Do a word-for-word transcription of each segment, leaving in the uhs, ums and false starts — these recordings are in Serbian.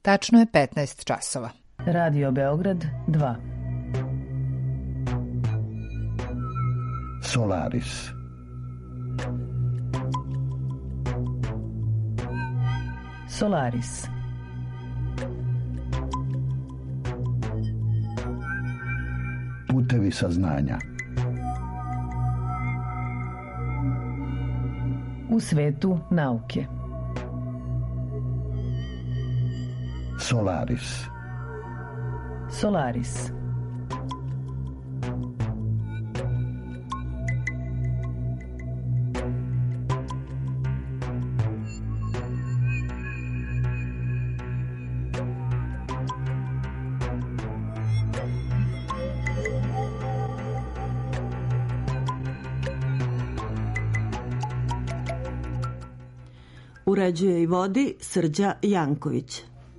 Tačno je petnaest časova. Radio Beograd dva. Solaris. Solaris. Putevi saznanja. U svetu nauke. Solaris. Solaris. Uređuje i vodi Srđa Janković.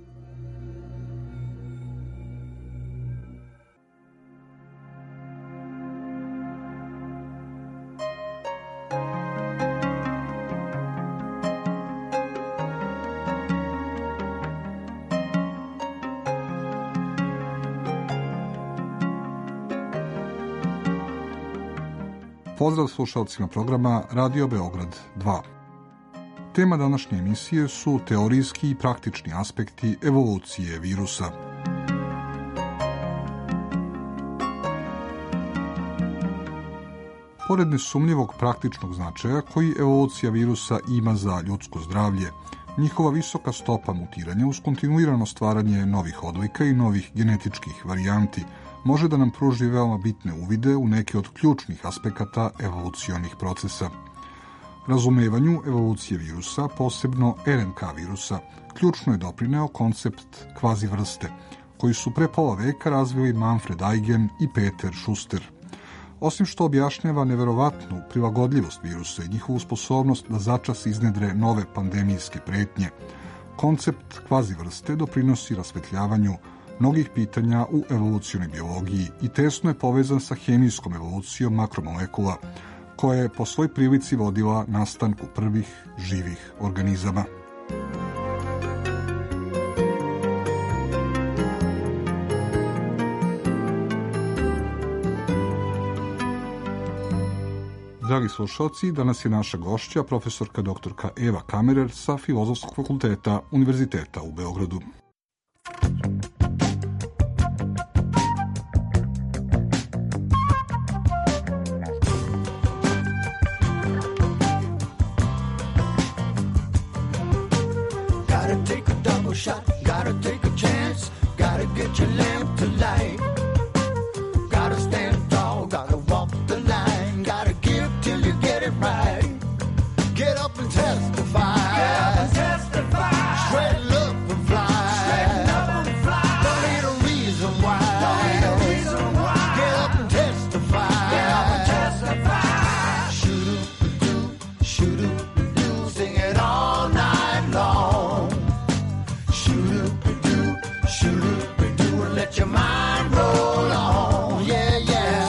Pozdrav slušalcima programa Radio Beograd dva. Tema današnje emisije su teorijski i praktični aspekti evolucije virusa. Pored nesumnjivog praktičnog značaja koji evolucija virusa ima za ljudsko zdravlje, njihova visoka stopa mutiranja uz kontinuirano stvaranje novih odlika i novih genetičkih varijanti može da nam pruži veoma bitne uvide u neke od ključnih aspekata evolucionih procesa. Razumevanju evolucije virusa, posebno R N K virusa, ključno je doprineo koncept kvazi vrste, koji su pre pola veka razvili Manfred Eigen i Peter Schuster. Osim što objašnjava neverovatnu prilagodljivost virusa i njihovu sposobnost da začas iznedre nove pandemijske pretnje, koncept kvazi vrste doprinosi rasvetljavanju mnogih pitanja u evolucionoj biologiji i tesno je povezan sa hemijskom evolucijom makromolekula, koja je po svoj prilici vodila nastanku prvih živih organizama. Dragi slušalci, danas je naša gošća profesorka doktorka Eva Kammerer sa Filozofskog fakulteta Univerziteta u Beogradu. Shot, gotta take a chance, gotta get your lamp to light. Gotta stand tall, gotta walk the line, gotta give till you get it right. Get up and testify. Get up and testify. Straighten up and fly. Straighten up and fly. Don't need a reason why. Don't need a reason why. Get up and testify. Get up and testify. Shoot-a-doo, shoot-a-doo, sing it all night long. Shoot-a-doo, shoot-a-doo, and let your mind roll on, yeah, yeah.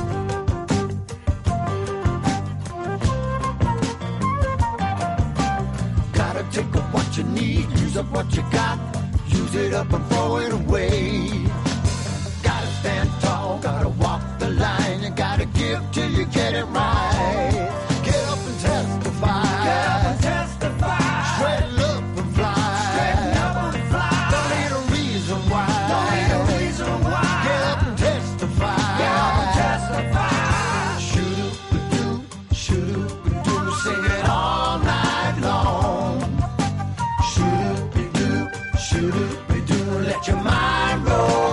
Gotta take up what you need, use up what you got, use it up and throw it away. Gotta stand tall, gotta walk the line, you gotta give till you get it right. Get up and testify. Get up and testify. Straighten up and fly. Straighten up and fly. Don't need a reason why. Don't need a reason why. Get up and testify. Get up and testify. Shoot-a-doo, shoot-a-doo, sing it all night long. Shoot-a-doo, shoot-a-doo, let your mind roll.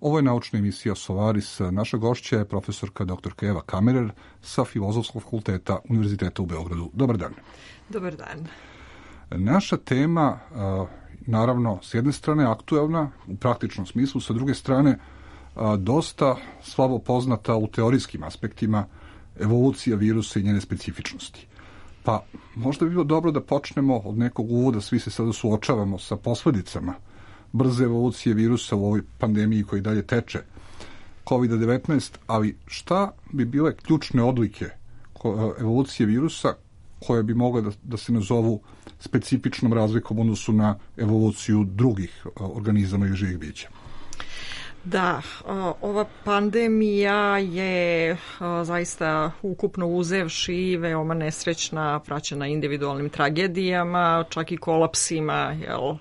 Ovo je naučna emisija Solaris. Naša gošća je profesorka doktorka Eva Kammerer sa Filozofskog fakulteta Univerziteta u Beogradu. Dobar dan. Dobar dan. Naša tema, naravno, s jedne strane aktuelna u praktičnom smislu, sa druge strane dosta slabo poznata u teorijskim aspektima, evolucija virusa i njene specifičnosti. Pa možda bi bilo dobro da počnemo od nekog uvoda, svi se sada suočavamo sa posledicama brze evolucije virusa u ovoj pandemiji koji dalje teče, kovid devetnaest, ali šta bi bile ključne odlike evolucije virusa koje bi mogle da, da se nazovu specifičnom razlikom u odnosu na evoluciju drugih organizama i živih bića? Da, ova pandemija je zaista ukupno uzevši veoma nesrećna, praćena individualnim tragedijama, čak i kolapsima, jel,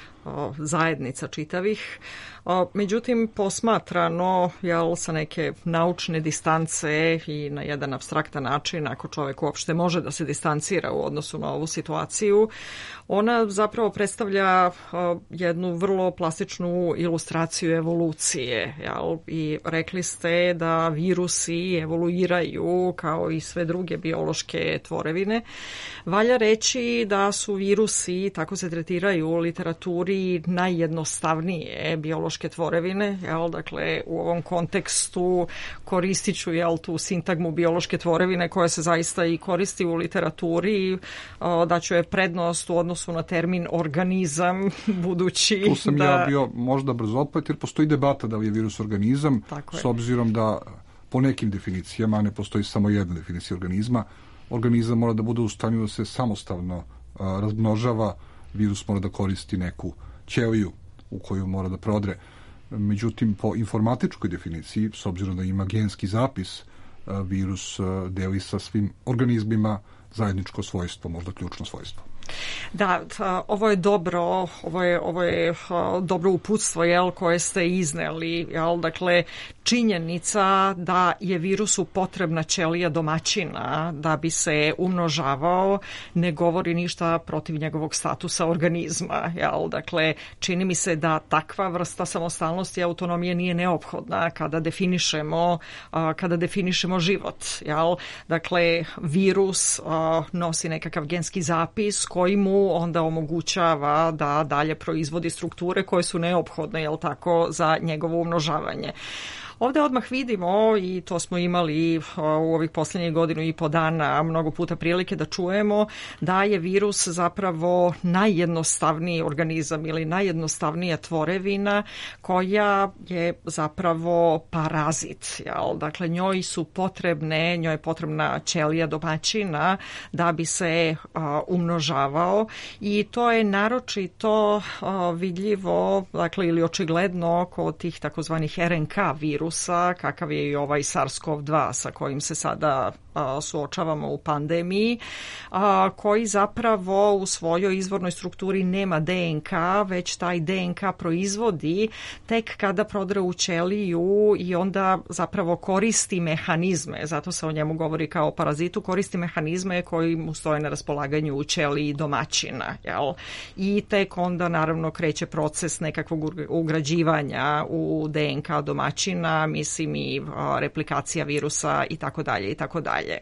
zajednica čitavih. Međutim, posmatrano, jel, sa neke naučne distance i na jedan apstraktan način, ako čovjek uopšte može da se distancira u odnosu na ovu situaciju, ona zapravo predstavlja jednu vrlo plastičnu ilustraciju evolucije. Jel? I rekli ste da virusi evoluiraju kao i sve druge biološke tvorevine. Valja reći da su virusi, tako se tretiraju u literaturi, najjednostavnije biološke tvorevine. Jel? Dakle, u ovom kontekstu koristit ću, jel, tu sintagmu biološke tvorevine koja se zaista i koristi u literaturi, da ću je prednost u odnosu na termin organizam, budući tu sam da... ja bio možda brzoplet, jer postoji debata da li je virus organizam, s obzirom da po nekim definicijama ne postoji samo jedna definicija organizma. Organizam mora da bude u stanju da se samostalno a, razmnožava, virus mora da koristi neku ćeliju u koju mora da prodre. Međutim, po informatičkoj definiciji, s obzirom da ima genski zapis, a, virus a, deli sa svim organizmima zajedničko svojstvo, možda ključno svojstvo. Da, ovo je dobro, ovo je, ovo je dobro uputstvo, jel, koje ste izneli, jel, dakle, činjenica da je virusu potrebna ćelija domaćina da bi se umnožavao ne govori ništa protiv njegovog statusa organizma, jel, dakle, čini mi se da takva vrsta samostalnosti i autonomije nije neophodna kada definišemo, kada definišemo život, jel, dakle, virus nosi nekakav genski zapis koji mu onda omogućava da dalje proizvodi strukture koje su neophodne, jel tako, za njegovo umnožavanje. Ovde odmah vidimo, i to smo imali u ovih posljednjih godinu i po dana mnogo puta prilike da čujemo, da je virus zapravo najjednostavniji organizam ili najjednostavnija tvorevina koja je zapravo parazit. Jel? Dakle, njoj su potrebne, njoj je potrebna ćelija domaćina da bi se a, umnožavao i to je naročito a, vidljivo, dakle, ili očigledno kod tih takozvanih er en ka virusa, kakav je i ovaj SARS-CoV dva sa kojim se sada a, suočavamo u pandemiji, a, koji zapravo u svojoj izvornoj strukturi nema de en ka, već taj de en ka proizvodi tek kada prodre u ćeliju i onda zapravo koristi mehanizme, zato se o njemu govori kao parazitu, koristi mehanizme koji mu stoje na raspolaganju u ćeliji domaćina. Jel? I tek onda naravno kreće proces nekakvog ugrađivanja u de en ka domaćina, mislim i replikacija virusa i tako dalje i tako dalje.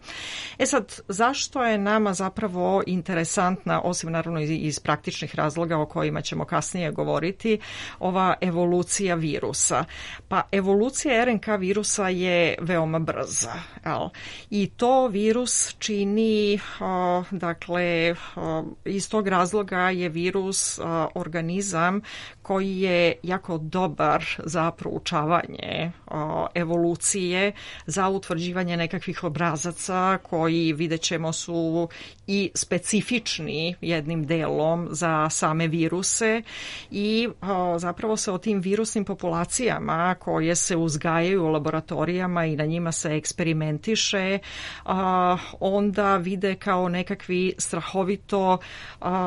E sad, zašto je nama zapravo interesantna, osim naravno iz praktičnih razloga o kojima ćemo kasnije govoriti, ova evolucija virusa? Pa evolucija er en ka virusa je veoma brza. Jel? I to virus čini, dakle, iz tog razloga je virus organizam koji je jako dobar za proučavanje evolucije, za utvrđivanje nekakvih obrazaca koji, vidjet ćemo, su i specifični jednim delom za same viruse i zapravo se o tim virusnim populacijama koje se uzgajaju u laboratorijama i na njima se eksperimentiše, onda vide kao nekakvi strahovito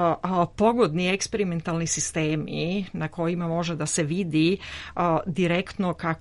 pogodni eksperimentalni sistemi na kojima može da se vidi direktno kako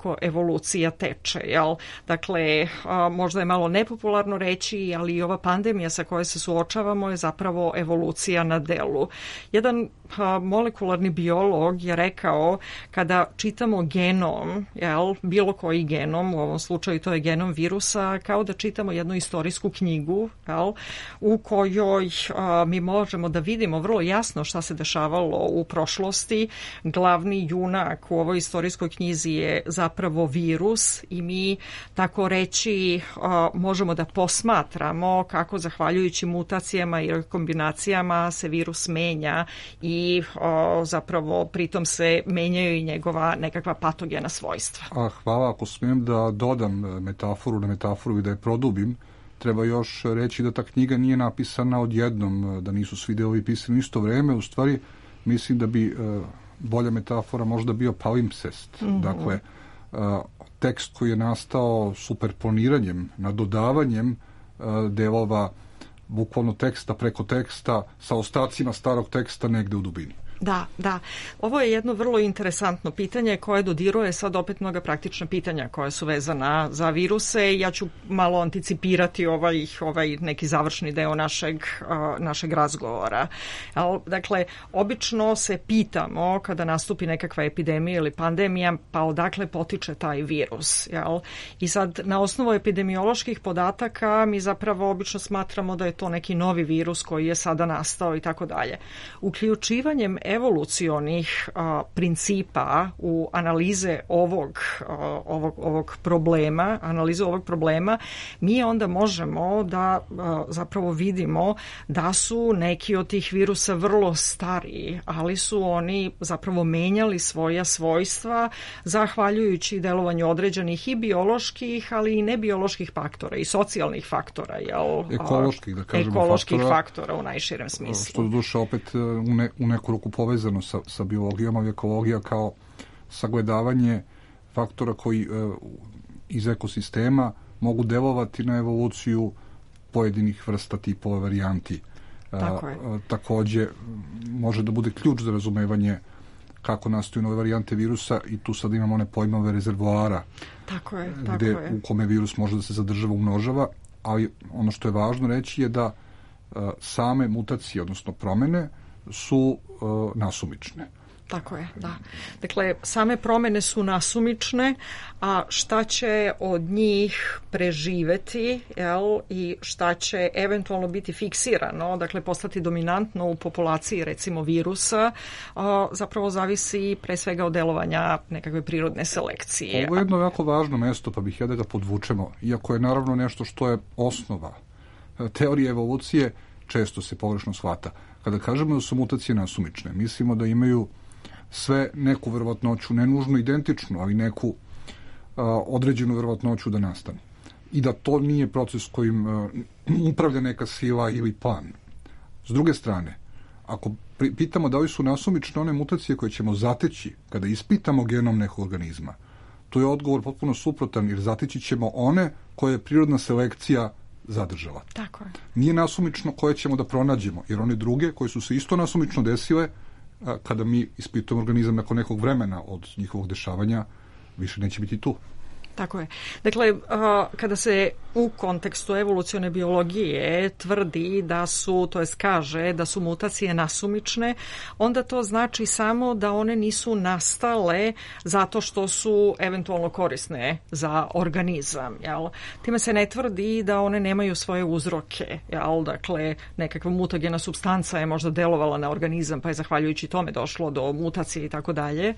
kako evolucija teče, jel? Dakle, a, možda je malo nepopularno reći, ali i ova pandemija sa kojoj se suočavamo je zapravo evolucija na delu. Jedan a, molekularni biolog je rekao, kada čitamo genom, jel, bilo koji genom, u ovom slučaju to je genom virusa, kao da čitamo jednu istorijsku knjigu, jel, u kojoj a, mi možemo da vidimo vrlo jasno šta se dešavalo u prošlosti. Glavni junak u ovoj istorijskoj knjizi je zapravo virus i mi, tako reći, a, možemo da posmatramo kako zahvaljujući mutacijama i kombinacijama se virus menja i a, zapravo pritom se menjaju i njegova nekakva patogena svojstva. A, hvala, ako smijem da dodam metaforu na metaforu i da je produbim, treba još reći da ta knjiga nije napisana odjednom, da nisu svi delovi pisani u isto vreme. U stvari, mislim da bi uh, bolja metafora možda bio palimpsest. Mm-hmm. Dakle, uh, tekst koji je nastao superponiranjem, nadodavanjem uh, delova bukvalno teksta preko teksta sa ostacima starog teksta negde u dubini. Da, da. Ovo je jedno vrlo interesantno pitanje koje dodiruje sad opet mnoga praktična pitanja koja su vezana za viruse. Ja ću malo anticipirati ovaj, ovaj neki završni deo našeg, uh, našeg razgovora. Dakle, obično se pitamo kada nastupi nekakva epidemija ili pandemija, pa odakle potiče taj virus. Jel? I sad na osnovu epidemioloških podataka mi zapravo obično smatramo da je to neki novi virus koji je sada nastao i tako dalje. Uključivanjem evolucionih a, principa u analize ovog, a, ovog, ovog problema, analize ovog problema, mi onda možemo da a, zapravo vidimo da su neki od tih virusa vrlo stariji, ali su oni zapravo menjali svoja svojstva zahvaljujući delovanju određenih i bioloških, ali i nebioloških faktora i socijalnih faktora. Jel? Ekoloških, da kažemo, ekoloških faktora, faktora u najširem smislu. Što duše opet u, ne, u neku ruku povezano sa, sa biologijom, ali ekologija kao sagledavanje faktora koji e, iz ekosistema mogu delovati na evoluciju pojedinih vrsta, tipova, varijanti. Tako je. E, takođe, može da bude ključ za razumevanje kako nastaju nove varijante virusa i tu sad imamo one pojmove rezervoara. Tako je, tako gde, je. u kome virus može da se zadržava, umnožava, ali ono što je važno reći je da e, same mutacije, odnosno promene, su uh, nasumične. Tako je, da. Dakle, same promene su nasumične, a šta će od njih preživeti, jel, i šta će eventualno biti fiksirano, dakle, postati dominantno u populaciji, recimo, virusa, a, zapravo zavisi pre svega od delovanja nekakve prirodne selekcije. Ovo je jedno jako važno mesto, pa bih ja da ga podvučemo, iako je naravno nešto što je osnova teorije evolucije, često se pogrešno shvata. Kada kažemo da su mutacije nasumične, mislimo da imaju sve neku verovatnoću, ne nužno identičnu, ali neku a, određenu verovatnoću da nastane. I da to nije proces kojim a, upravlja neka sila ili plan. S druge strane, ako pri, pitamo da li su nasumične one mutacije koje ćemo zateći kada ispitamo genom nekog organizma, to je odgovor potpuno suprotan, jer zateći ćemo one koje je prirodna selekcija zadržala. Tako je. Nije nasumično koje ćemo da pronađemo, jer one druge koje su se isto nasumično desile, a, kada mi ispitujemo organizam nakon nekog vremena od njihovog dešavanja, više neće biti tu. Tako je. Dakle, kada se u kontekstu evolucione biologije tvrdi da su, to jest kaže da su mutacije nasumične, onda to znači samo da one nisu nastale zato što su eventualno korisne za organizam. Jel? Time se ne tvrdi da one nemaju svoje uzroke. Jel? Dakle, nekakva mutagena supstanca je možda delovala na organizam, pa je zahvaljujući tome došlo do mutacije i tako dalje.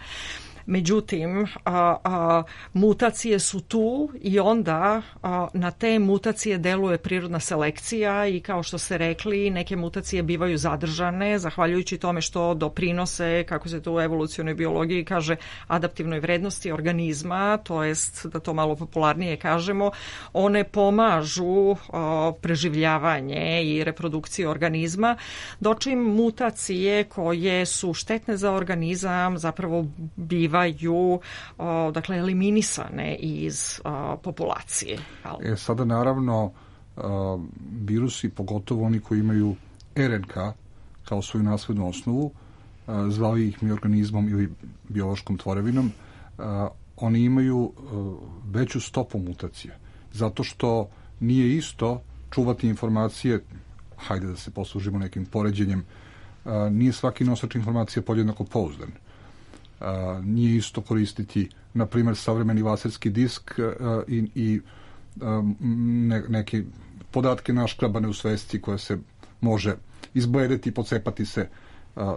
Međutim, a, a, mutacije su tu i onda a, na te mutacije deluje prirodna selekcija i kao što ste rekli, neke mutacije bivaju zadržane zahvaljujući tome što doprinose, kako se to u evolucionoj biologiji kaže, adaptivnoj vrednosti organizma, to jest, da to malo popularnije kažemo, one pomažu a, preživljavanje i reprodukciju organizma, dočim mutacije koje su štetne za organizam zapravo biva bivaju, o, dakle, eliminisane iz o, populacije. E, sada naravno o, virusi, pogotovo oni koji imaju R N K kao svoju naslednu osnovu, o, zvali ih mi organizmom ili biološkom tvorevinom, o, oni imaju uh, veću stopu mutacija. Zato što nije isto čuvati informacije, hajde da se poslužimo nekim poređenjem, uh, nije svaki nosač informacija podjednako pouzdan. Uh, nije isto koristiti, na primjer, savremeni laserski disk uh, i, i um, ne, neke podatke naškrabane u svesci koje se može izbledeti, pocepati se. Uh,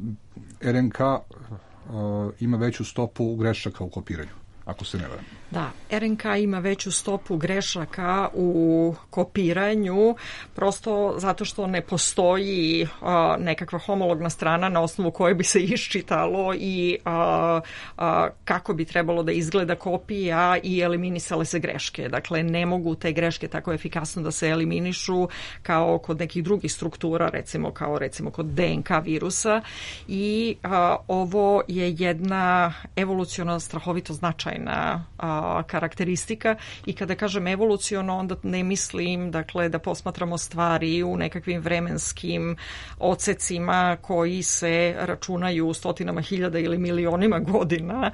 R N K uh, ima veću stopu grešaka u kopiranju, ako se ne varam. Da, R N K ima veću stopu grešaka u kopiranju, prosto zato što ne postoji a, nekakva homologna strana na osnovu koje bi se iščitalo i a, a, kako bi trebalo da izgleda kopija i eliminisale se greške. Dakle, ne mogu te greške tako efikasno da se eliminišu kao kod nekih drugih struktura, recimo kao recimo kod D N K virusa i a, ovo je jedna evolucionalno strahovito značajna a, karakteristika i kada kažem evoluciono, onda ne mislim dakle da posmatramo stvari u nekakvim vremenskim odsecima koji se računaju u stotinama hiljada ili milionima godina,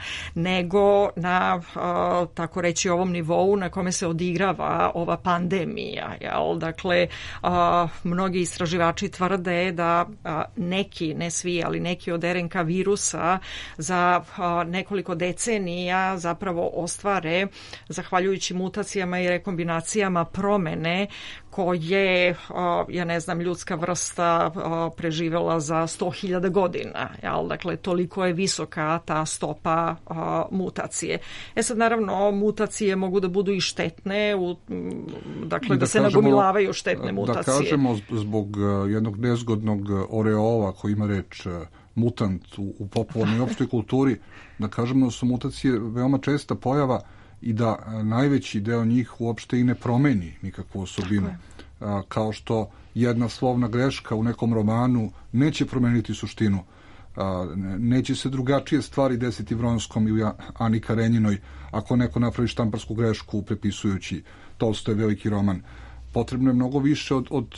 nego na a, tako reći ovom nivou na kome se odigrava ova pandemija. Jel? Dakle, a, mnogi istraživači tvrde da a, neki, ne svi, ali neki od R N K virusa za a, nekoliko decenija zapravo ostvare zahvaljujući mutacijama i rekombinacijama promene koje, ja ne znam, ljudska vrsta preživela za sto hiljada godina. Jel? Dakle, toliko je visoka ta stopa mutacije. E sad, naravno, mutacije mogu da budu i štetne, u, dakle, da, da se kažemo, nagomilavaju štetne mutacije. Da kažemo, zbog jednog nezgodnog oreola koji ima reč mutant u, u popularnoj i opštoj kulturi, da kažemo da su mutacije veoma česta pojava i da najveći deo njih uopšte i ne promeni nikakvu osobinu. A, kao što jedna slovna greška u nekom romanu neće promeniti suštinu. A, neće se drugačije stvari desiti Vronskom ili Ani Karenjinoj ako neko napravi štamparsku grešku prepisujući Tolstoj veliki roman. Potrebno je mnogo više od, od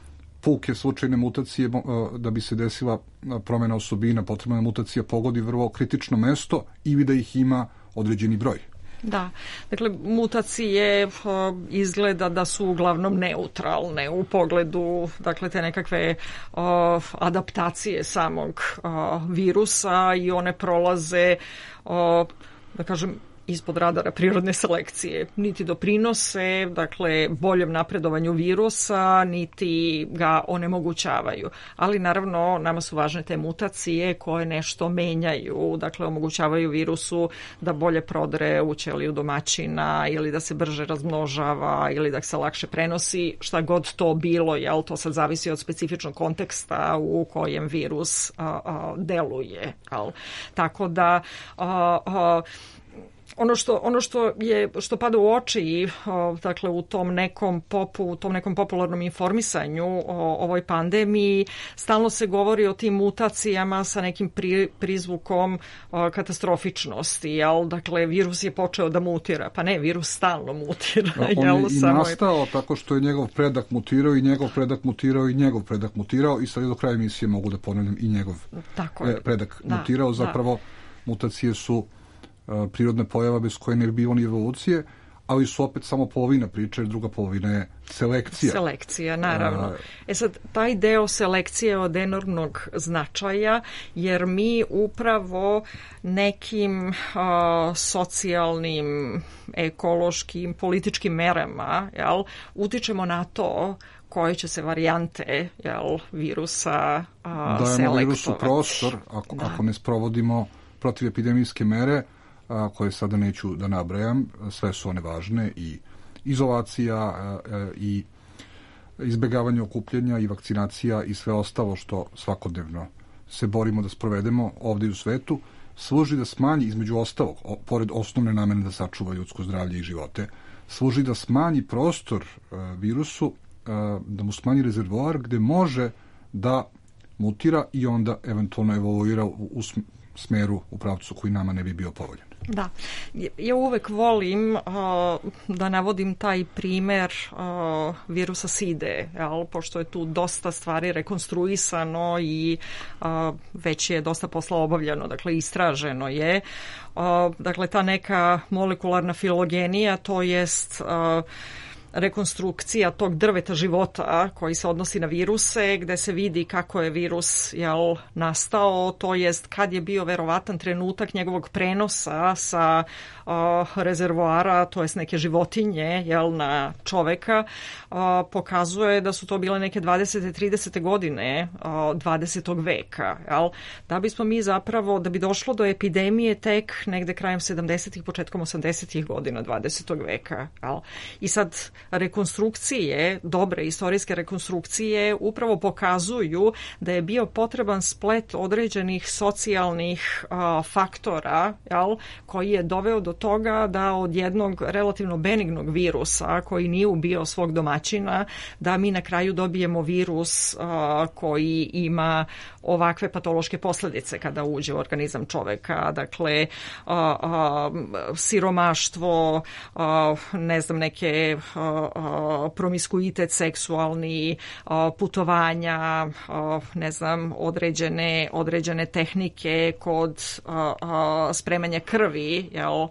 puke slučajne mutacije da bi se desila promena osobina. Potrebna je mutacija pogodi vrlo kritično mesto ili da ih ima određeni broj. Da, dakle, mutacije izgleda da su uglavnom neutralne u pogledu, dakle, te nekakve o, adaptacije samog o, virusa i one prolaze, o, da kažem, ispod radara prirodne selekcije. Niti doprinose, dakle, boljem napredovanju virusa, niti ga onemogućavaju. Ali, naravno, nama su važne te mutacije koje nešto menjaju, dakle, omogućavaju virusu da bolje prodre u ćeliju domaćina ili da se brže razmnožava ili da se lakše prenosi, šta god to bilo, jel, to sad zavisi od specifičnog konteksta u kojem virus a, a, deluje. Jel. Tako da a, a, Ono što ono što je što pada u oči, o, dakle u tom nekom popu, u tom nekom popularnom informisanju o ovoj pandemiji, stalno se govori o tim mutacijama sa nekim pri, prizvukom o, katastrofičnosti, jel? Dakle, virus je počeo da mutira. Pa ne, virus stalno mutira. On je jel? i Samo nastao je... tako što je njegov predak mutirao i njegov predak mutirao i njegov predak mutirao i sad do kraja emisije mogu da ponavljam i njegov tako je. predak da, mutirao. Zapravo, da. mutacije su prirodna pojava bez koje ne bi bilo ni evolucije, ali su opet samo polovina priče, jer druga polovina je selekcija. Selekcija, naravno. E sad, taj deo selekcije je od enormnog značaja, jer mi upravo nekim uh, socijalnim, ekološkim, političkim merama, jel, utičemo na to koje će se varijante, jel, virusa uh, selektovati. Dajemo virusu prostor, ako, da. ako ne sprovodimo protivepidemijske mere, a, koje sada neću da nabrajam, sve su one važne, i izolacija a, a, i izbjegavanje okupljenja i vakcinacija i sve ostalo što svakodnevno se borimo da sprovedemo ovdje u svetu, služi da smanji, između ostalog, o, pored osnovne namene da sačuva ljudsko zdravlje i živote, služi da smanji prostor a, virusu, a, da mu smanji rezervoar gde može da mutira i onda eventualno evoluira u, u smeru, u pravcu koji nama ne bi bio povoljen. Da, ja uvek volim uh, da navodim taj primer uh, virusa side, jel? Pošto je tu dosta stvari rekonstruisano i uh, već je dosta posla obavljeno, dakle istraženo je. Uh, dakle, ta neka molekularna filogenija, to jest uh, rekonstrukcija tog drveta života koji se odnosi na viruse, gde se vidi kako je virus jel, nastao, to jest kad je bio verovatan trenutak njegovog prenosa sa uh, rezervoara, to jest neke životinje jel, na čoveka, uh, pokazuje da su to bile neke dvadesete tridesete godine uh, dvadesetog veka. Jel? Da bismo mi zapravo, da bi došlo do epidemije tek negde krajem sedamdesetih, početkom osamdesetih godina dvadesetog veka. Jel? I sad rekonstrukcije, dobre istorijske rekonstrukcije upravo pokazuju da je bio potreban splet određenih socijalnih uh, faktora, jel, koji je doveo do toga da od jednog relativno benignog virusa koji nije ubio svog domaćina, da mi na kraju dobijemo virus uh, koji ima ovakve patološke posledice kada uđe u organizam čoveka, dakle uh, uh, siromaštvo, uh, ne znam, neke uh, promiskuitet seksualni, putovanja, ne znam, određene, određene tehnike kod spremanja krvi, jel,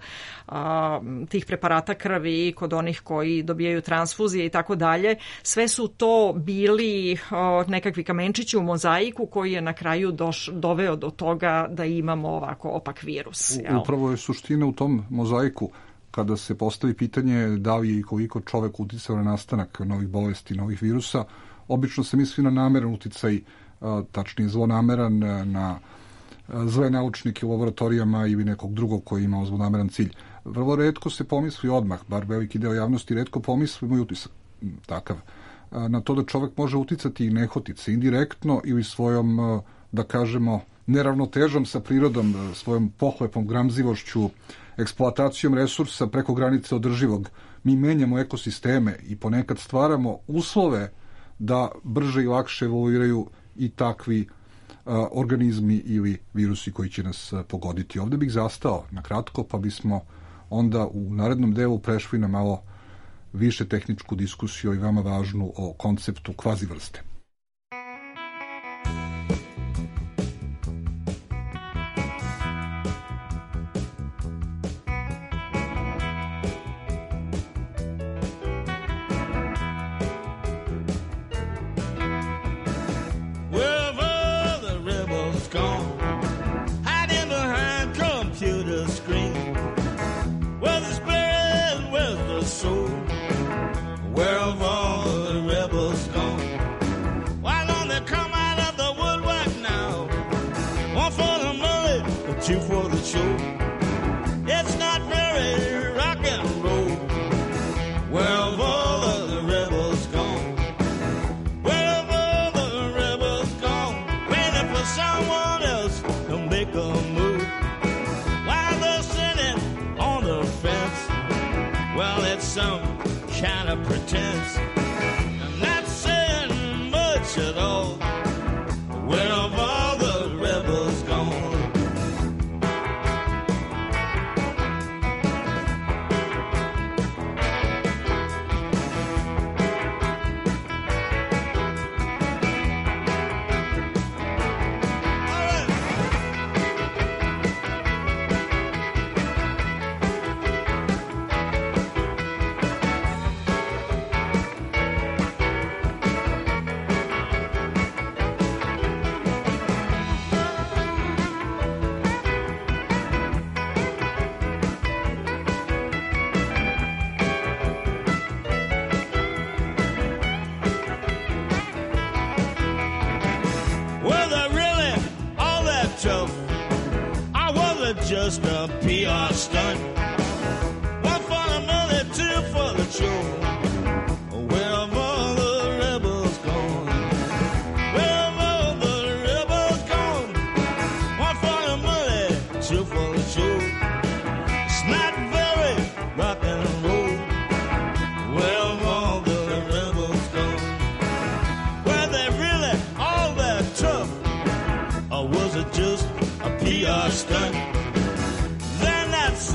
tih preparata krvi kod onih koji dobijaju transfuzije i tako dalje. Sve su to bili nekakvi kamenčići u mozaiku koji je na kraju doš, doveo do toga da imamo ovako opak virus. Jel? Upravo je suština u tom mozaiku. Kada se postavi pitanje da li je i koliko čovek uticao na nastanak novih bolesti, novih virusa, obično se misli na nameran uticaj, tačnije zlonameran, na zle naučnike u laboratorijama ili nekog drugog koji ima zlonameran cilj. Vrlo retko se pomisli odmah, bar veliki deo javnosti retko pomisli, moj utisak takav, na to da čovek može uticati i nehotice, indirektno ili svojom, da kažemo, neravnotežom sa prirodom, svojom pohlepom, gramzivošću, eksploatacijom resursa preko granice održivog. Mi menjamo ekosisteme i ponekad stvaramo uslove da brže i lakše evoluiraju i takvi a, organizmi ili virusi koji će nas a, pogoditi. Ovde bih zastao na kratko, pa bismo onda u narednom delu prešli na malo više tehničku diskusiju i veoma važnu o konceptu kvazivrste. Two for the show. It's not very rock and roll. Where have all of the rebels gone? Where have all the rebels gone? Waiting for someone else to make a move. While they're sitting on the fence, well, it's some kind of pretense. I'm not saying much at all. Where have all the rebels gone? Just a P R stunt. One for the money, two for the show. Where have all the rebels gone? Where have all the rebels gone? One for the money, two for the show. It's not very rock and roll. Where have all the rebels gone? Were they really all that tough? Or was it just a P R stunt?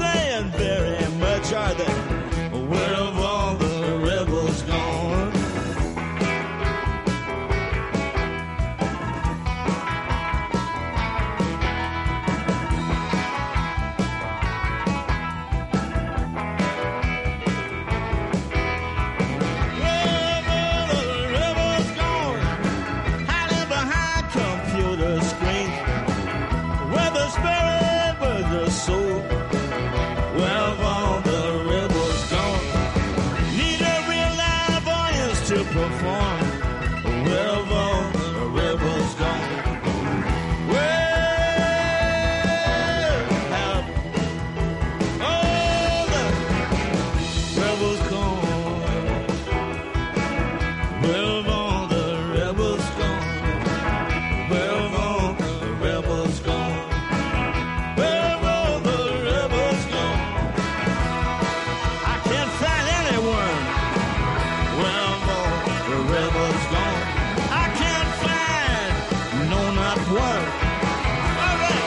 one. All right.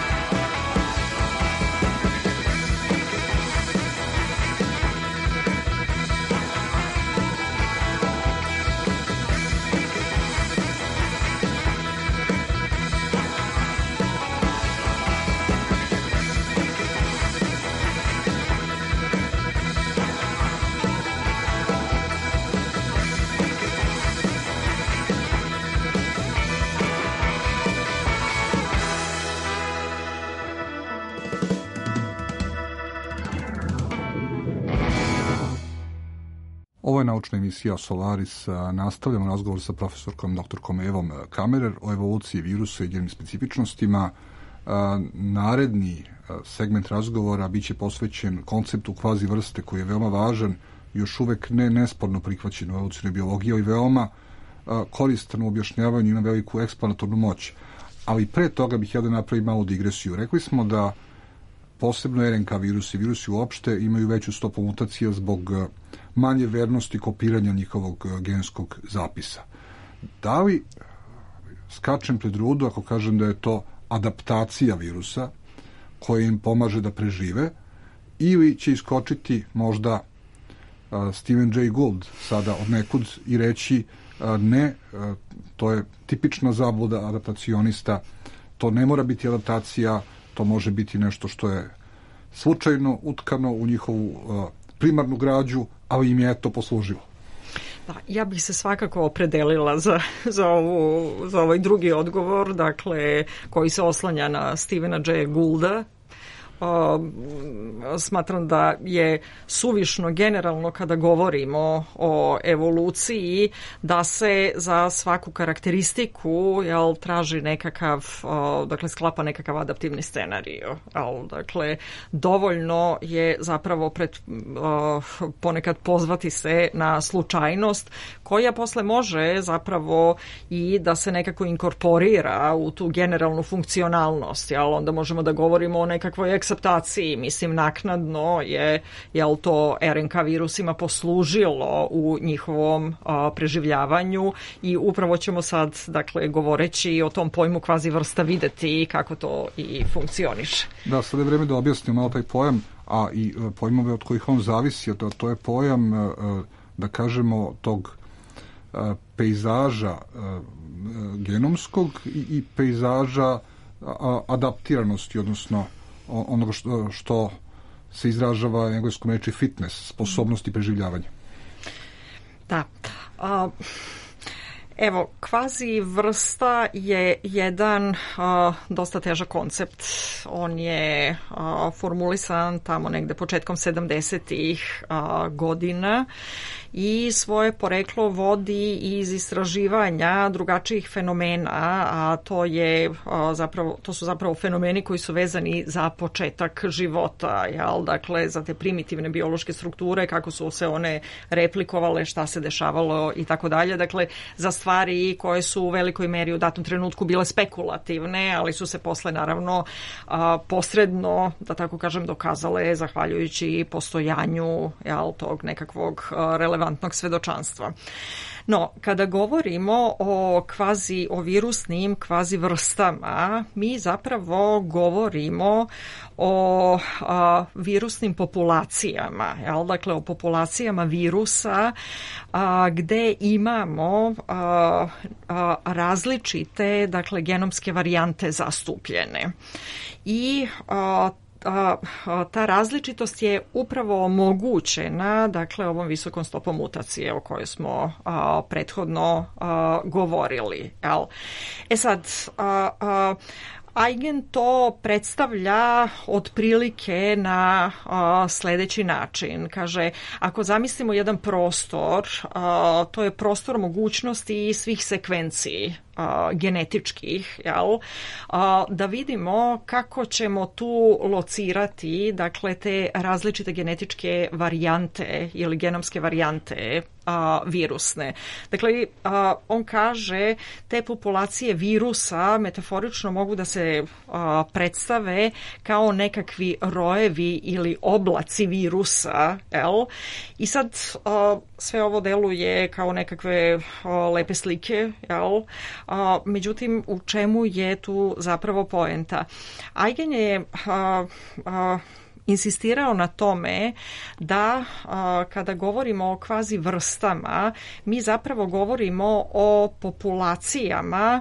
Ovo je naučna emisija Solaris. Nastavljamo razgovor sa profesorkom doktorkom Evom Kammerer o evoluciji virusa i njenim specifičnostima. Naredni segment razgovora biće posvećen konceptu kvazi vrste koji je veoma važan, još uvek ne nesporno prihvaćen u evolucionoj biologiji i veoma koristan u objašnjavanju, ima veliku eksplanatornu moć. Ali pre toga bih ja da napravim malu digresiju. Rekli smo da posebno R N K virusi, virusi uopšte imaju veću stopu mutacija zbog manje vernosti kopiranja njihovog genskog zapisa. Da li skačem pred rudu ako kažem da je to adaptacija virusa koja im pomaže da prežive, ili će iskočiti možda uh, Stephen Jay Gould sada od nekud i reći uh, ne, uh, to je tipična zabluda adaptacionista, to ne mora biti adaptacija, to može biti nešto što je slučajno utkano u njihovu uh, primarnu građu, ali im je to poslužilo. Da, ja bih se svakako opredelila za, za, ovu, za ovaj drugi odgovor, dakle, koji se oslanja na Stephena Jaya Goulda. Uh, smatram da je suvišno generalno kada govorimo o evoluciji da se za svaku karakteristiku jel, traži nekakav, uh, dakle sklapa nekakav adaptivni scenario. Jel, dakle, dovoljno je zapravo pred, uh, ponekad pozvati se na slučajnost koja posle može zapravo i da se nekako inkorporira u tu generalnu funkcionalnost. Jel, onda možemo da govorimo o nekakvoj akceptaciji, mislim naknadno je jel to R N K virusima poslužilo u njihovom a, preživljavanju i upravo ćemo sad, dakle, govoreći o tom pojmu kvazi vrsta videti kako to i funkcioniše. Da, sad je vreme da objasnim malo taj pojam, a i pojmove od kojih on zavisi, to, to je pojam, da kažemo, tog pejzaža genomskog i, i pejzaža adaptiranosti, odnosno onoga što, što se izražava engleskom reči fitness, sposobnosti preživljavanja. Da. A, evo, kvazi vrsta je jedan a, dosta težak koncept. On je a, formulisan tamo negde početkom sedamdesetih a, godina i svoje poreklo vodi iz istraživanja drugačijih fenomena, a to je a, zapravo to su zapravo fenomeni koji su vezani za početak života, jel? Dakle za te primitivne biološke strukture, kako su se one replikovale, šta se dešavalo i tako dalje. Dakle za stvari koje su u velikoj meri u datom trenutku bile spekulativne, ali su se posle naravno a, posredno, da tako kažem, dokazale zahvaljujući postojanju jel, tog nekakvog a, relevantnog svedočanstva. No, kada govorimo o kvazi, o virusnim kvazi vrstama, mi zapravo govorimo o a, virusnim populacijama, jel? Dakle o populacijama virusa a, gde imamo a, a, različite, dakle, genomske varijante zastupljene. I a, A, a, ta različitost je upravo omogućena, dakle, ovom visokom stopom mutacije o kojoj smo a, prethodno a, govorili. Jel? E sad, a, a, Eigen to predstavlja otprilike na a, sledeći način. Kaže, ako zamislimo jedan prostor, a, to je prostor mogućnosti svih sekvenciji a, genetičkih, jel? A, da vidimo kako ćemo tu locirati, dakle, te različite genetičke varijante ili genomske varijante a, virusne. Dakle, a, on kaže, te populacije virusa metaforično mogu da se a, predstave kao nekakvi rojevi ili oblaci virusa, jel? I sad a, sve ovo deluje kao nekakve a, lepe slike, jel? A, međutim, u čemu je tu zapravo poenta? Eigen je a, a, insistirao na tome da a, kada govorimo o kvazi vrstama, mi zapravo govorimo o populacijama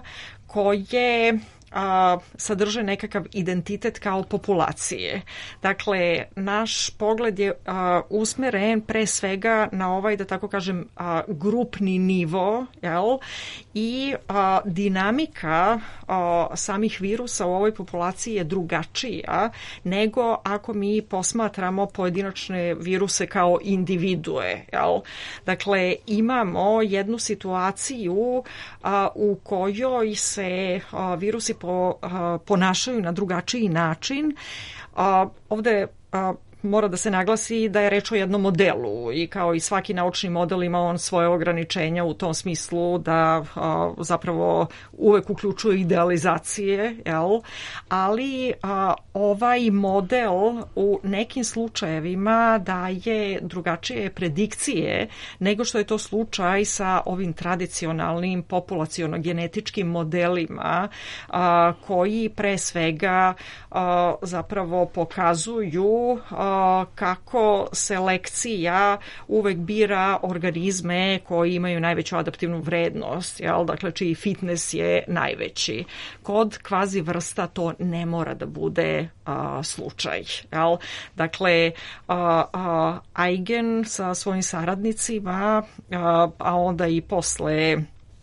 koje a, sadrže nekakav identitet kao populacije. Dakle, naš pogled je a, usmeren pre svega na ovaj, da tako kažem, a, grupni nivo, jel? I a, dinamika a, samih virusa u ovoj populaciji je drugačija nego ako mi posmatramo pojedinačne viruse kao individue, jel? Dakle, imamo jednu situaciju a, u kojoj se a, virusi po, a, ponašaju na drugačiji način. A, ovde a, mora da se naglasi da je reč o jednom modelu i kao i svaki naučni model ima on svoje ograničenja u tom smislu da a, zapravo uvek uključuje idealizacije, jel? Ali a, ovaj model u nekim slučajevima daje drugačije predikcije nego što je to slučaj sa ovim tradicionalnim populaciono-genetičkim modelima a, koji pre svega a, zapravo pokazuju a, kako selekcija uvek bira organizme koji imaju najveću adaptivnu vrednost, jel? Dakle, čiji fitness je najveći. Kod kvazi vrsta to ne mora da bude a, slučaj. Jel? Dakle, a, a, Eigen sa svojim saradnicima, a, a onda i posle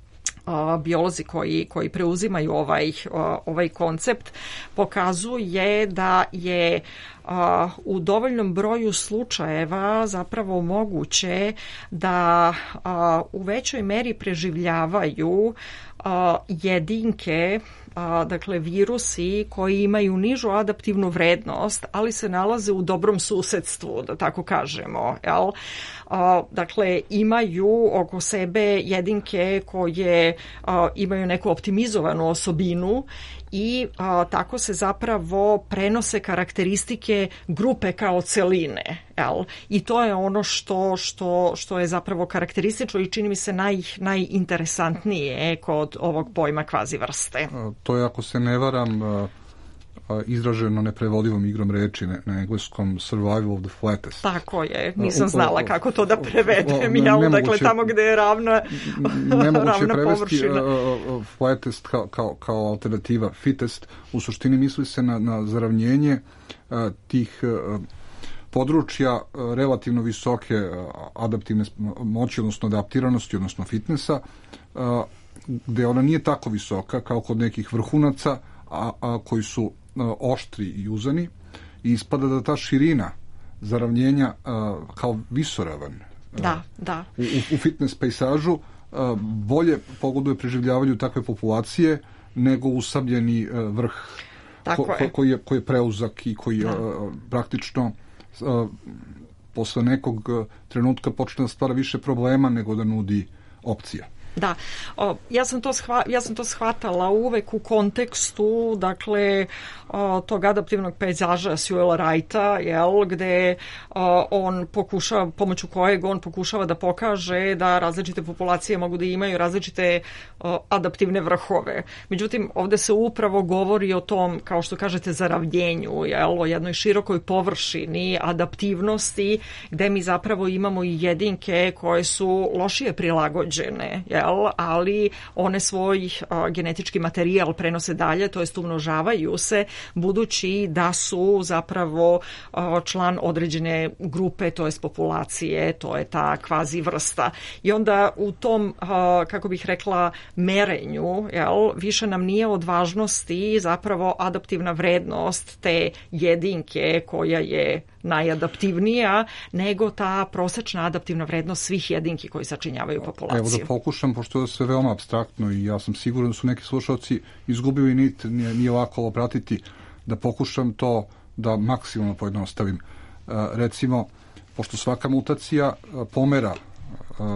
a, biolozi koji, koji preuzimaju ovaj, a, ovaj koncept, pokazuje da je a, u dovoljnom broju slučajeva zapravo moguće da a, u većoj meri preživljavaju a, jedinke, a, dakle virusi koji imaju nižu adaptivnu vrednost, ali se nalaze u dobrom susedstvu, da tako kažemo, jel? A, dakle, imaju oko sebe jedinke koje a, imaju neku optimizovanu osobinu i a, tako se zapravo prenose karakteristike grupe kao celine, jel? I to je ono što, što, što je zapravo karakteristično i čini mi se naj, najinteresantnije kod ovog pojma kvazi vrste. To je, ako se ne varam, izraženo neprevodivom igrom reči na engleskom survival of the flattest. Tako je, nisam znala kako to da prevedem, jel? Dakle, tamo gde je ravna, ravna površina. Uh, flattest kao, kao, kao alternativa fittest, u suštini misli se na, na zaravnjenje uh, tih uh, područja uh, relativno visoke uh, adaptivne moći, odnosno adaptiranosti, odnosno fitnessa, uh, gde ona nije tako visoka kao kod nekih vrhunaca, a, a koji su oštri i uzani, i ispada da ta širina zaravnjenja uh, kao visoravan da, da. U, u fitness pejsažu uh, bolje pogoduje preživljavanju takve populacije nego usabljeni uh, vrh ko, ko, koji, je, koji je preuzak i koji uh, praktično uh, posle nekog uh, trenutka počne da stvara više problema nego da nudi opcija. Da, o, ja sam to shva, ja sam to shvatala uvek u kontekstu, dakle, o, tog adaptivnog pejzaža Sewella Wrighta, jel, gde o, on pokušava, pomoću kojeg on pokušava da pokaže da različite populacije mogu da imaju različite o, adaptivne vrhove. Međutim, ovde se upravo govori o tom, kao što kažete, zaravljenju, jel, o jednoj širokoj površini adaptivnosti, gde mi zapravo imamo i jedinke koje su lošije prilagođene, jel, ali one svoj a, genetički materijal prenose dalje, to jest umnožavaju se, budući da su zapravo a, član određene grupe, to jest populacije, to je ta kvazi vrsta. I onda u tom, a, kako bih rekla, merenju, jel, više nam nije od važnosti zapravo adaptivna vrednost te jedinke koja je najadaptivnija, nego ta prosečna adaptivna vrednost svih jedinki koji sačinjavaju populaciju. Evo da pokušam, pošto je sve veoma apstraktno i ja sam siguran da su neki slušalci izgubili nit, nije, nije lako ovo pratiti, da pokušam to da maksimalno pojednostavim. Uh, recimo, pošto svaka mutacija uh, pomera uh,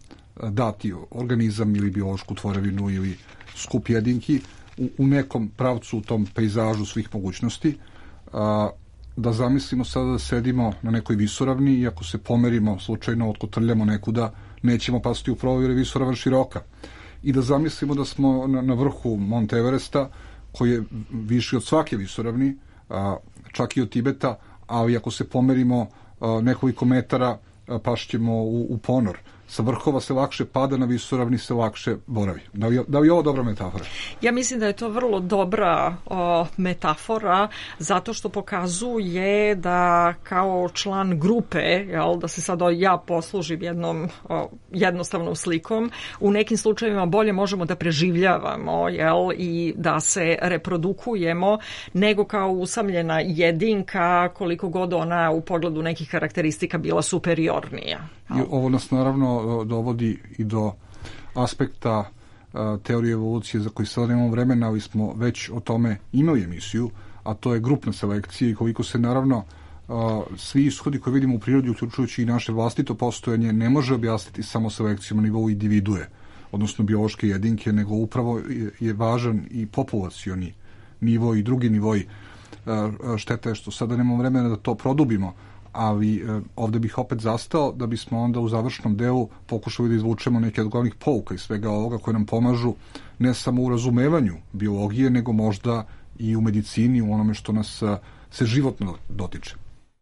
dati organizam ili biološku tvorevinu ili skup jedinki u, u nekom pravcu u tom pejzažu svih mogućnosti, uh, da zamislimo sada da sedimo na nekoj visoravni i ako se pomerimo, slučajno otkotrljamo nekuda, nećemo pasti u provu jer je visoravan široka. I da zamislimo da smo na, na vrhu Mont Everesta, koji je viši od svake visoravni, a, čak i od Tibeta, ali ako se pomerimo a, nekoliko metara, a, pašćemo u, u ponor. Sa vrhova se lakše pada, na visoravni se lakše boravi. Da li, da li je ovo dobra metafora? Ja mislim da je to vrlo dobra o, metafora, zato što pokazuje da kao član grupe, jel, da se sad ja poslužim jednom o, jednostavnom slikom, u nekim slučajevima bolje možemo da preživljavamo, jel, i da se reprodukujemo, nego kao usamljena jedinka, koliko god ona u pogledu nekih karakteristika bila superiornija. I ovo nas naravno dovodi i do aspekta a, teorije evolucije za koji sada nemamo vremena, ali smo već o tome imali emisiju, a to je grupna selekcija i koliko se naravno a, svi ishodi koje vidimo u prirodi, uključujući i naše vlastito postojanje, ne može objasniti samo selekcijom na nivou individue, odnosno biološke jedinke, nego upravo je, je važan i populacioni nivo i drugi nivoj. A, šteta je što sada nemamo vremena da to produbimo, ali e, ovde bih opet zastao da bismo onda u završnom delu pokušali da izvučemo neke od glavnih pouka i svega ovoga koje nam pomažu ne samo u razumevanju biologije, nego možda i u medicini, u onome što nas a, se životno dotiče.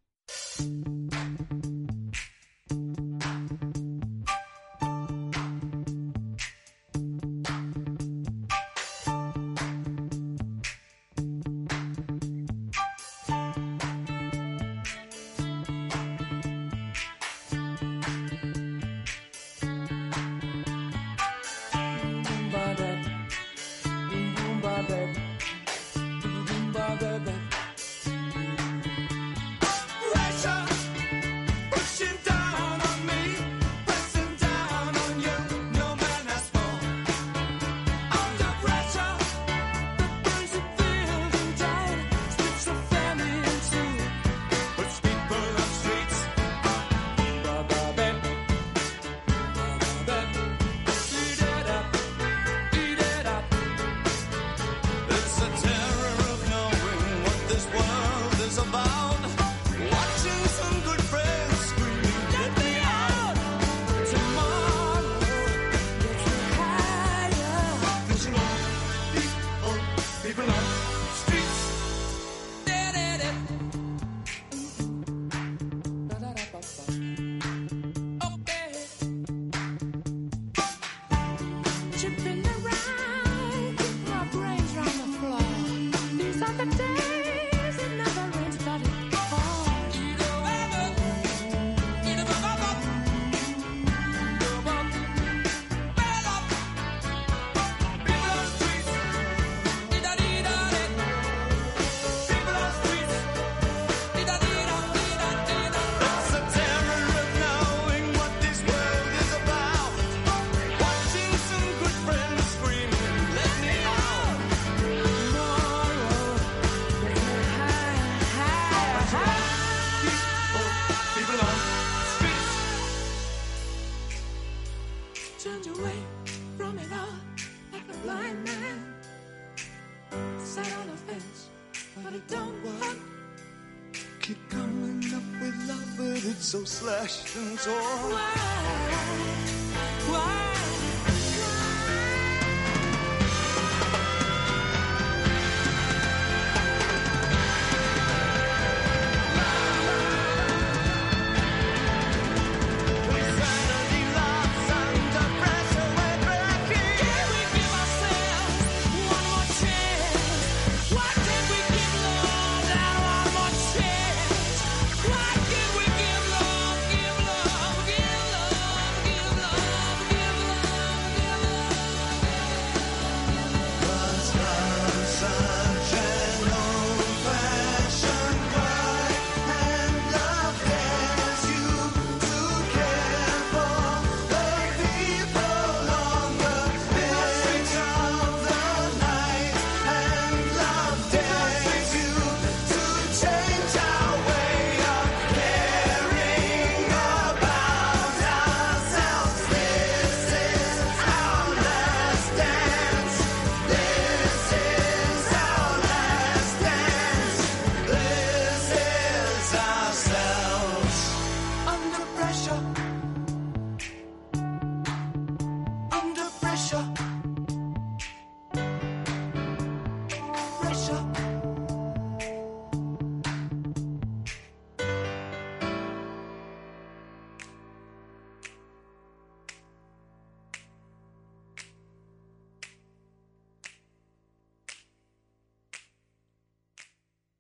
So slashed and torn. Why? Why? Give love, give love, give love.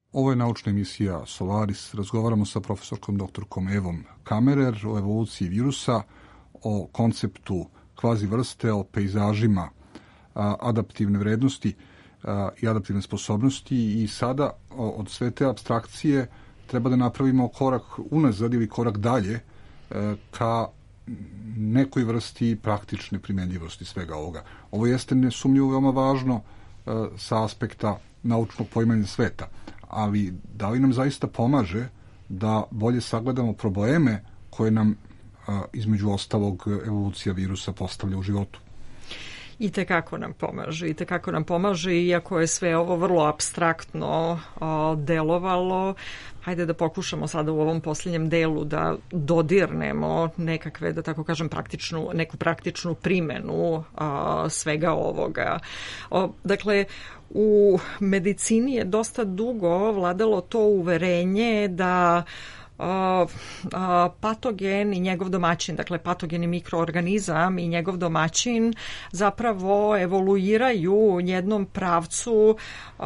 Ovo je naučna emisija Solaris. Razgovaramo sa profesorkom doktorkom Evom Kammerer o evoluciji virusa, o konceptu kvazi vrste, o pejzažima a, adaptivne vrednosti a, i adaptivne sposobnosti i sada o, od sve te abstrakcije treba da napravimo korak unazad ili korak dalje a, ka nekoj vrsti praktične primenljivosti svega ovoga. Ovo jeste nesumnjivo veoma važno a, sa aspekta naučnog poimanja sveta, ali da li nam zaista pomaže da bolje sagledamo probleme koje nam a, između ostalog evolucija virusa postavlja u životu? I tekako nam pomaže, i tekako nam pomaže, iako je sve ovo vrlo apstraktno o, delovalo. Hajde da pokušamo sada u ovom posljednjem delu da dodirnemo nekakve, da tako kažem, praktičnu, neku praktičnu primjenu a, svega ovoga. O, dakle, u medicini je dosta dugo vladalo to uverenje da Uh, uh, patogen i njegov domaćin, dakle patogen i mikroorganizam i njegov domaćin zapravo evoluiraju u jednom pravcu uh,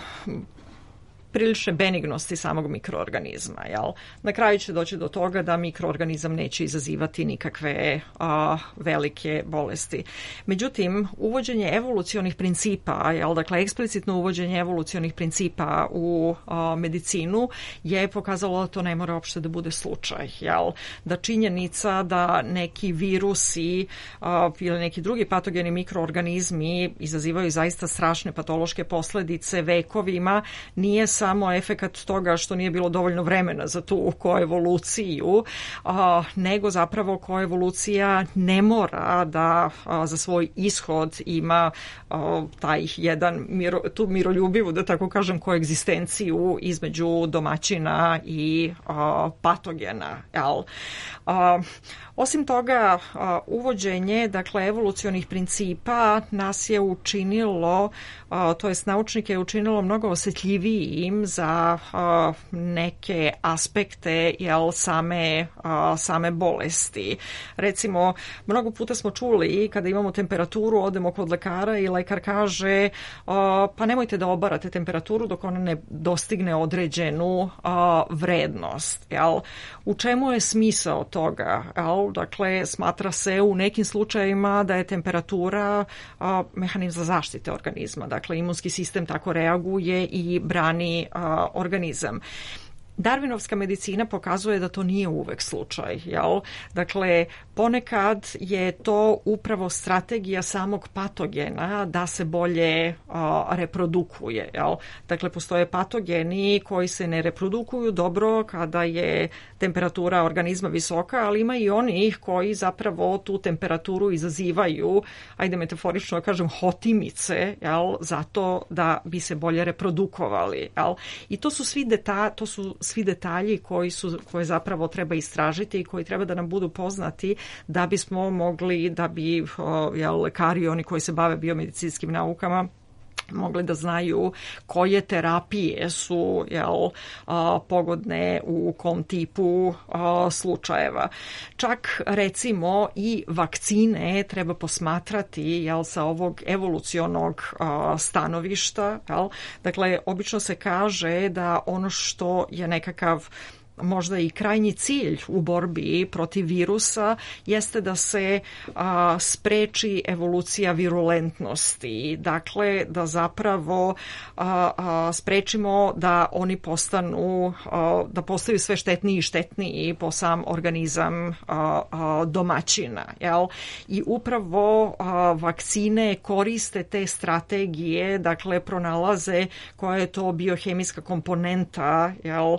prilične benignosti samog mikroorganizma. Jel? Na kraju će doći do toga da mikroorganizam neće izazivati nikakve a, velike bolesti. Međutim, uvođenje evolucionih principa, jel? Dakle, eksplicitno uvođenje evolucionih principa u a, medicinu je pokazalo da to ne mora uopšte da bude slučaj. Jel? Da činjenica da neki virusi a, ili neki drugi patogeni mikroorganizmi izazivaju zaista strašne patološke posledice vekovima nije samo efekat toga što nije bilo dovoljno vremena za tu koevoluciju, a, nego zapravo koevolucija ne mora da a, za svoj ishod ima a, taj jedan miro, tu miroljubivu, da tako kažem, koegzistenciju između domaćina i a, patogena. Jel? A, osim toga, a, uvođenje, dakle, evolucionih principa nas je učinilo, a, to jest naučnike je učinilo mnogo osjetljivijim za a, neke aspekte, jel, same, a, same bolesti. Recimo, mnogo puta smo čuli kada imamo temperaturu, odemo kod lekara i lekar kaže a, pa nemojte da obarate temperaturu dok ona ne dostigne određenu a, vrednost. Jel? U čemu je smisao toga? Jel? Dakle, smatra se u nekim slučajevima da je temperatura a, mehanizam zaštite organizma. Dakle, imunski sistem tako reaguje i brani a, organizam. Darwinovska medicina pokazuje da to nije uvek slučaj. Jel? Dakle, ponekad je to upravo strategija samog patogena da se bolje a, reprodukuje. Jel? Dakle, postoje patogeni koji se ne reprodukuju dobro kada je temperatura organizma visoka, ali ima i onih koji zapravo tu temperaturu izazivaju, ajde metaforično kažem, hotimice, jel? Zato da bi se bolje reprodukovali. Jel? I to su svi deta, to su svi detalji koji su, koje zapravo treba istražiti i koji treba da nam budu poznati da bismo mogli, da bi jel, lekari, oni koji se bave biomedicinskim naukama, mogli da znaju koje terapije su, jel, a, pogodne u kom tipu a, slučajeva. Čak recimo i vakcine treba posmatrati, jel, sa ovog evolucionog a, stanovišta. Jel. Dakle, obično se kaže da ono što je nekakav možda i krajnji cilj u borbi protiv virusa jeste da se a, spreči evolucija virulentnosti. Dakle, da zapravo a, a, sprečimo da oni postanu, a, da postaju sve štetniji i štetniji po sam organizam a, a, domaćina. Jel? I upravo a, vakcine koriste te strategije, dakle, pronalaze koja je to biohemijska komponenta, jel,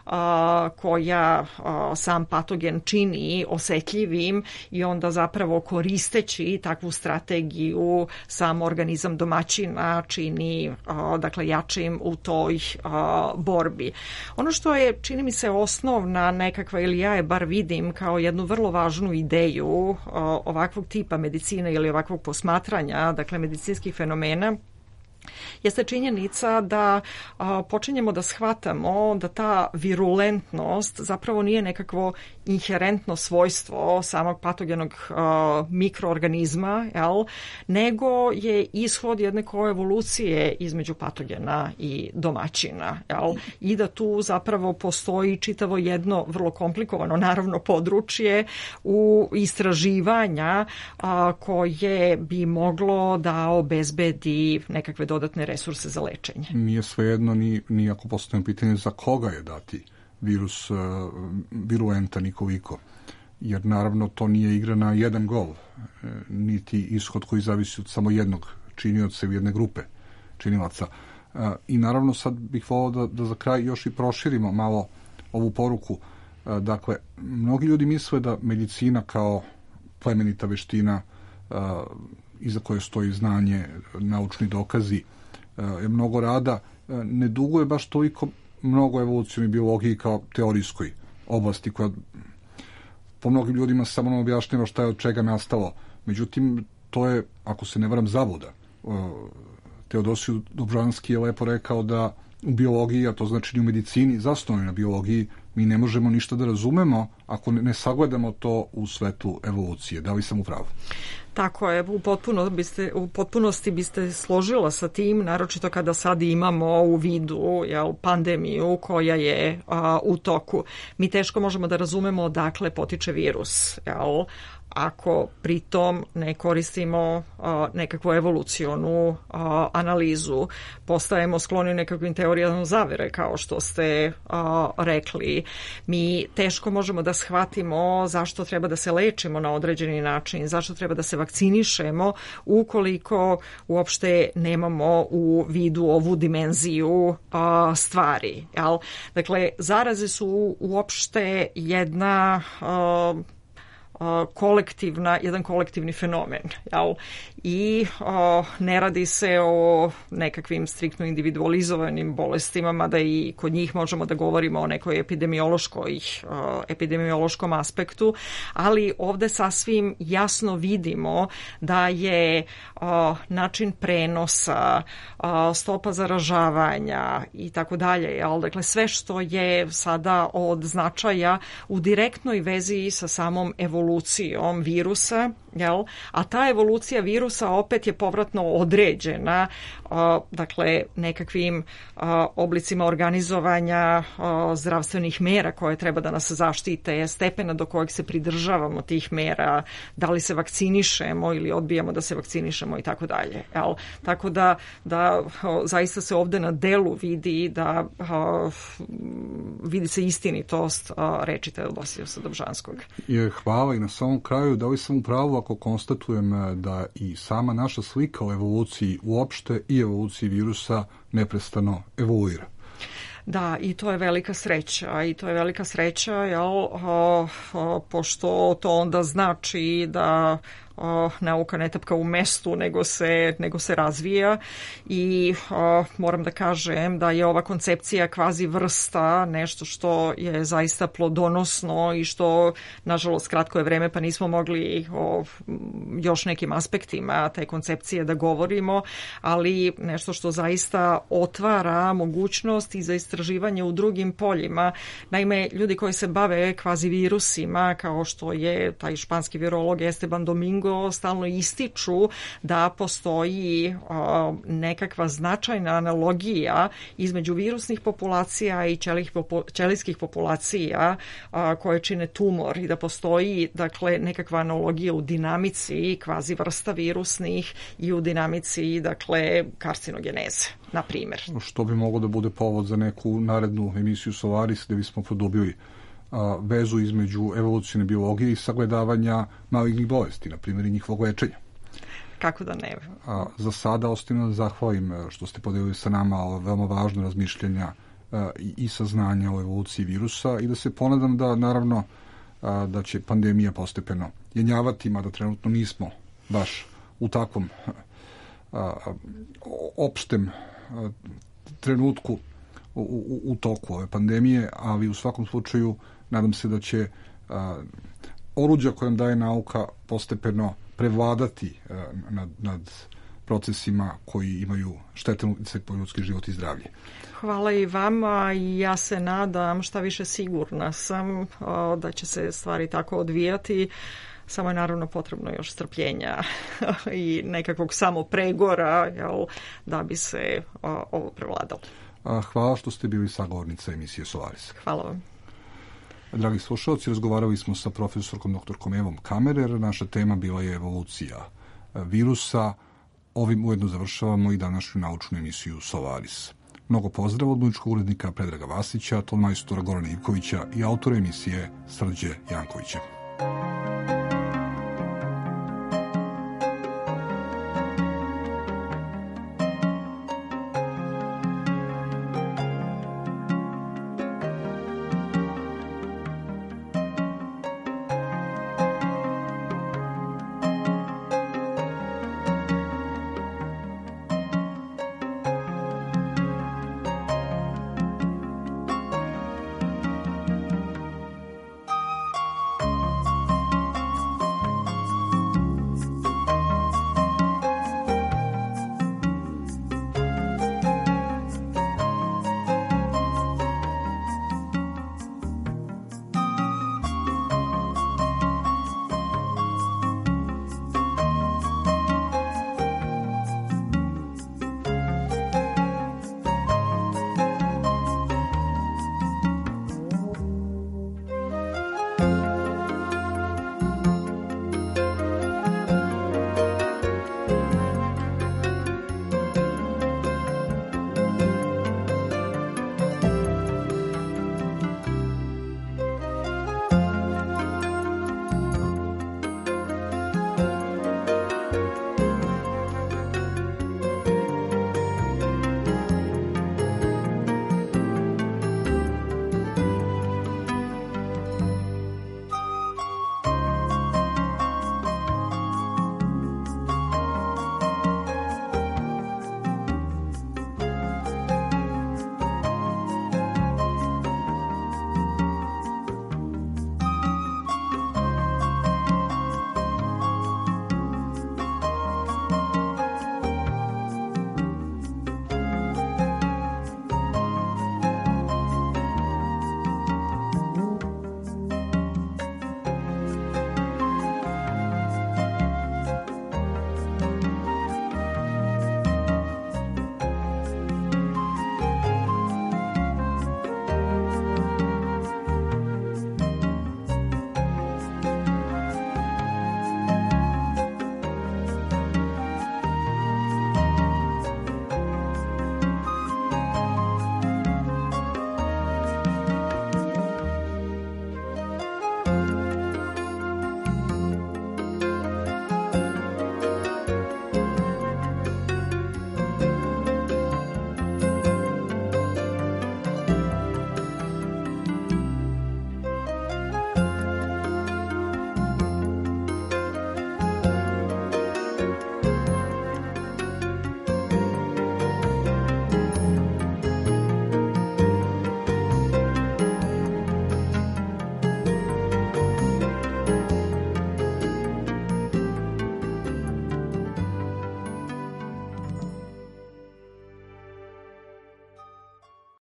a, koja a, sam patogen čini osetljivim i onda zapravo koristeći takvu strategiju sam organizam domaćina čini a, dakle jačim u toj a, borbi. Ono što je, čini mi se, osnovna nekakva, ili ja je bar vidim kao jednu vrlo važnu ideju a, ovakvog tipa medicine ili ovakvog posmatranja, dakle medicinskih fenomena, jeste činjenica da a, počinjemo da shvatamo da ta virulentnost zapravo nije nekakvo inherentno svojstvo samog patogenog a, mikroorganizma, jel, nego je ishod jedne koevolucije između patogena i domaćina, jel, i da tu zapravo postoji čitavo jedno vrlo komplikovano, naravno, područje u istraživanja a, koje bi moglo da obezbedi nekakve dodatne resurse za lečenje. Nije svejedno ni, ni ako postavimo pitanje za koga je dati virus uh, virulentan i koliko. Jer naravno to nije igra na jedan gol, e, niti ishod koji zavisi od samo jednog činioca ili jedne grupe činilaca. E, I naravno sad bih volao da, da za kraj još i proširimo malo ovu poruku. E, dakle, mnogi ljudi misle da medicina kao plemenita veština e, iza koje stoji znanje, naučni dokazi, je mnogo rada, ne duguje baš toliko mnogo evolucijom i biologiji kao teorijskoj oblasti koja po mnogim ljudima samo nam objašnjava šta je od čega nastalo. Međutim, to je, ako se ne varam, zabluda. Teodosije Dobžanski je lepo rekao da u biologiji, a to znači i u medicini, zasnovano na biologiji, mi ne možemo ništa da razumemo ako ne sagledamo to u svetlu evolucije. Da li sam u pravu? Tako je, u, potpuno biste, u potpunosti biste složila sa tim, naročito kada sad imamo u vidu, jel, pandemiju koja je a, u toku. Mi teško možemo da razumemo odakle potiče virus, jel, ako pritom ne koristimo a, nekakvu evolucionu a, analizu. Postajemo skloni nekakvim teorijama zavere, kao što ste a, rekli. Mi teško možemo da shvatimo zašto treba da se lečimo na određeni način, zašto treba da se vakcinišemo ukoliko uopšte nemamo u vidu ovu dimenziju a, stvari. Jel? Dakle, zaraze su uopšte jedna a, kolektivna, jedan kolektivni fenomen, jel? I o, ne radi se o nekakvim striktno individualizovanim bolestima, mada i kod njih možemo da govorimo o nekoj epidemiološkoj, o, epidemiološkom aspektu, ali ovde sasvim jasno vidimo da je o, način prenosa, o, stopa zaražavanja i tako dalje, jel? Dakle, sve što je sada od značaja u direktnoj vezi sa samom evolucijom virusa, jel? A ta evolucija virusa opet je povratno određena, a, dakle, nekakvim a, oblicima organizovanja a, zdravstvenih mera koje treba da nas zaštite, stepena do kojeg se pridržavamo tih mera, da li se vakcinišemo ili odbijamo da se vakcinišemo i tako dalje. Jel? Tako da, da a, zaista se ovde na delu vidi da a, vidi se istinitost a, reči Teodosijusa Dobžanskog. Je, hvala i na samom kraju, da li sam u pravu ako konstatujem da i sama naša slika o evoluciji uopšte i evoluciji virusa neprestano evoluira? Da, i to je velika sreća, i to je velika sreća, jel, o, o, pošto to onda znači da o, nauka ne tapka u mestu, nego se, nego se razvija i o, moram da kažem da je ova koncepcija kvazi vrsta nešto što je zaista plodonosno i što, nažalost, kratko je vreme pa nismo mogli o još nekim aspektima te koncepcije da govorimo, ali nešto što zaista otvara mogućnost i za istraživanje u drugim poljima. Naime, ljudi koji se bave kvazi virusima, kao što je taj španski virolog Esteban Domingo, stalno ističu da postoji o, nekakva značajna analogija između virusnih populacija i ćelih, ćelijskih populacija a, koje čine tumor i da postoji, dakle, nekakva analogija u dinamici kvazi vrsta virusnih i u dinamici, dakle, karcinogeneze, na primjer. Što bi moglo da bude povod za neku narednu emisiju Solaris gde bismo produbili a, vezu između evolucijne biologije i sagledavanja malignih bolesti, na primjer i njihovog lečenja. Kako da ne? A, za sada ostavim da zahvalim što ste podelili sa nama o veoma važno razmišljanja a, i, i saznanja o evoluciji virusa i da se ponadam da, naravno, a, da će pandemija postepeno jenjavati, mada trenutno nismo baš u takvom a, a, opštem a, trenutku u, u, u toku ove pandemije, ali u svakom slučaju nadam se da će a, oruđa kojom daje nauka postepeno prevladati a, nad, nad procesima koji imaju štetan utjecaj po ljudski život i zdravlje. Hvala i vama i ja se nadam, šta više sigurna sam da će se stvari tako odvijati. Samo je naravno potrebno još strpljenja i nekakvog samopregora, jel, da bi se ovo prevladalo. Hvala što ste bili sagovornica emisije Solaris. Hvala vam. Dragi slušalci, razgovarali smo sa profesorkom doktorkom Evom Kammerer. Naša tema bila je evolucija virusa. Ovim ujedno završavamo i današnju naučnu emisiju Solaris. Mnogo pozdrav od muzičkog urednika Predraga Vasića, tonmajstora Gorana Ivkovića i autora emisije Srđe Jankovića.